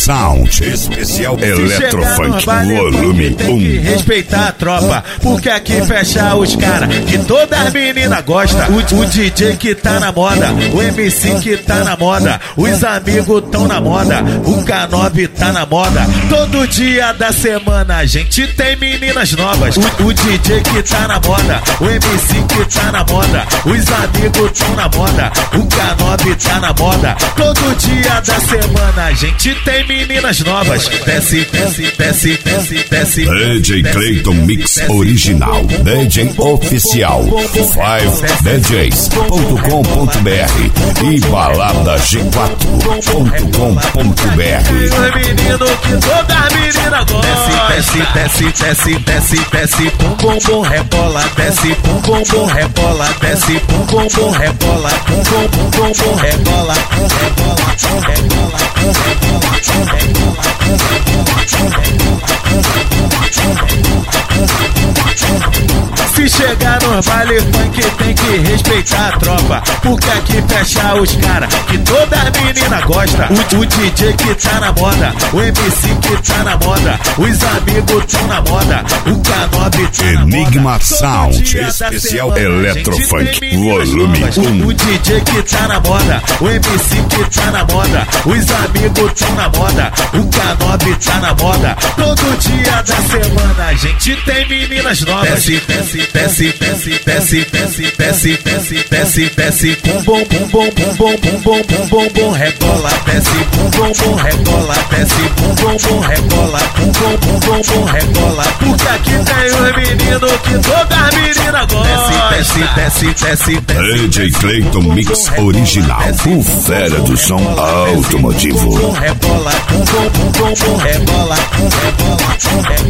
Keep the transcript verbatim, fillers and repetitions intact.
Sound, especial Eletrofunk, volume um. Respeitar a tropa, porque aqui fecha os cara que todas as meninas gostam. O, o D J que tá na moda, o M C que tá na moda, os amigos tão na moda, o K nove tá na moda. Todo dia da semana a gente tem meninas novas. O, o D J que tá na moda, o M C que tá na moda, os amigos tão na moda, o K nove tá na moda. Todo dia da semana a gente tem meninas novas. Desce, desce, desce, desce, desce. D J Clayton Mix Original, D J Oficial, five D Js ponto com ponto b r e balada g quatro ponto com ponto b r. Os meninos que toda menina gosta. Desce, desce, desce, desce, desce, pum, bum, bum, rebola. Desce, pum, bum, bum, rebola. Desce, pum, bum, bum, rebola. Pum, bum, bum, bum, bum, rebola. Rebola, rebola, rebola, se chegar no baile funk tem que respeitar a tropa, porque aqui fecha os cara que toda menina gosta. O, o D J que tá na moda, o M C que tá na moda, os amigos tão na moda, o K nove tá na moda. Enigma Sound, especial Eletrofunk, volume um. O D J que tá na moda, o M C que tá na moda, os amigos tão na moda, o K nove tá na moda. Todo dia da semana a gente tem meninas novas. Desce, desce, desce, desce, desce, desce, desce, desce, desce, desce, pum, bum, bum, bum, bum, bum, bum, bum, bum, bum, bum, rebola. Desce, pum, bum, bum, rebola. Desce, pum, bum, bum, rebola. Pum, bum, bum, bum, bum, rebola. Porque aqui tem os meninos que todas as meninas gostam. Desce, desce, desce, desce. D J Clayton Mix Original, o fera do som automotivo. Rebola, pum, bum, bum, bum, rebola, rebola, rebola.